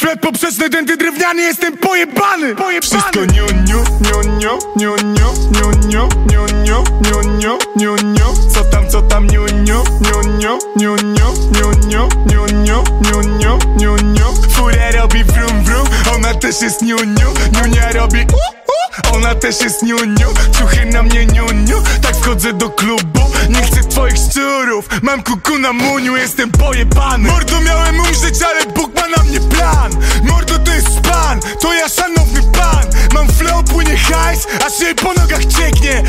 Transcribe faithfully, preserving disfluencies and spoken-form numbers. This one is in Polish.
Flet poprzeczny, denty drewniany, jestem pojebany, pojebany. Wszystko niu, niu, niu, niu, niu, niu, niu, niu, niu, niu, niu, niu, niu, niu. Co tam, co tam, niu, niu, niu, niu, niu, niu, niu, niu, niu, niu, niu, niu, niu, niu. Furia robi vrum vrum, ona też jest niu, niu. Niunia robi u, u, ona też jest niu, niu. Ciuchy na mnie niu, niu, tak wchodzę do klubu. Nie chcę twoich szczurów, mam kuku na muniu, jestem pojebany. Mordo, miałem umrzeć, ale Bóg ma na mnie plan. Mordo, to jest pan, to ja szanowny pan. Mam flow, płynie hajs, aż jej po nogach cieknie.